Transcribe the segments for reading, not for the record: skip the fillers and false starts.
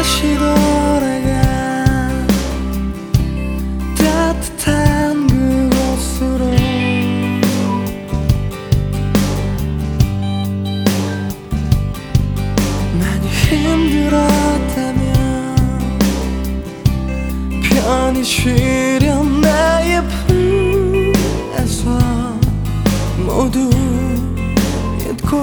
다시 돌아가 따뜻한 그곳으로. 많이 힘들었다면 편히 쉬렴. 나의 품에서 모두 잊고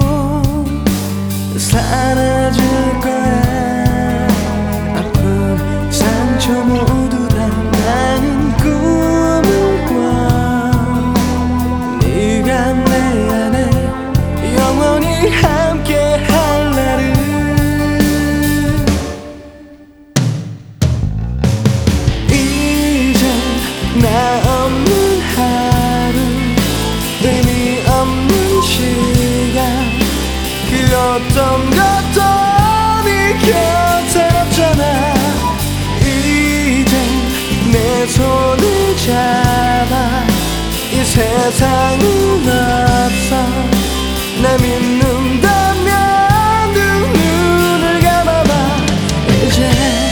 사라질 거야. 아픈 상처 모두 다 나는 꿈을 꿔. 네가 내 안에 영원히 함께 할 날을. 이제 나 없는 하루, 의미 없는 시간, 그 어떤 것도 네 곁에 없잖아. 이제 내 손을 잡아. 이 세상은 없어. 날 믿는다면 두 눈을 감아봐. 이제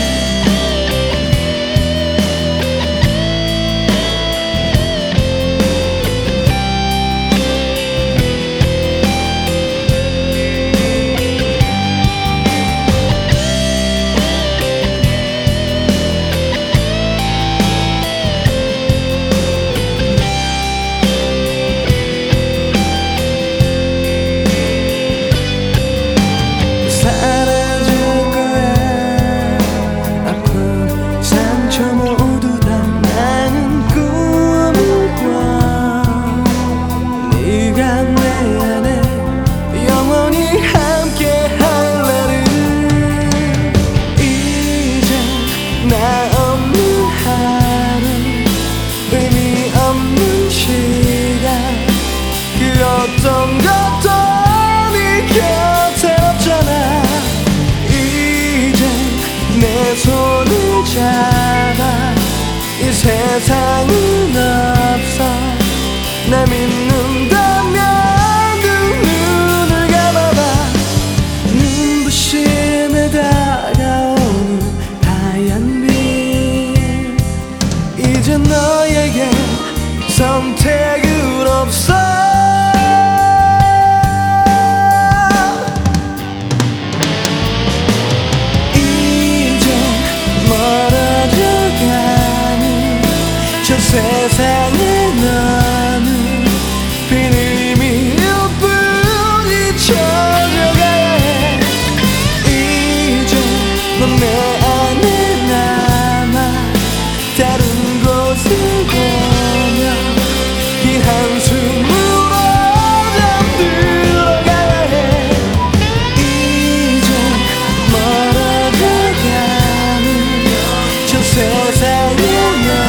어떤 것도 네 곁에 없잖아. 이제 내 손을 잡아. 이 세상은 없어. 날 믿는다면 두 눈을 감아봐. 눈부심에 다가오는 하얀 빛. 이제 너에게 선택은 없어. 세상에 너는 빈 의미일 뿐 잊혀져가야 해. 이제 넌 내 안에 남아. 다른 곳을 보며 긴 한숨으로 잠들어가야 해. 이제 멀어져가는 저 세상에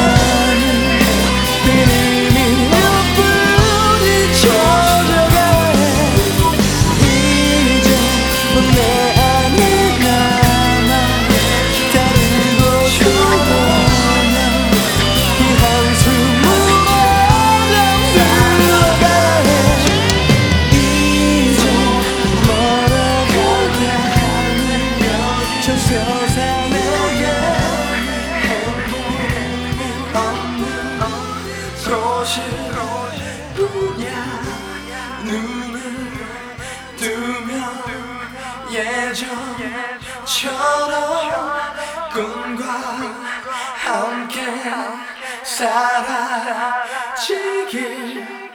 눈을 뜨면 예전처럼 꿈과 함께 사라지길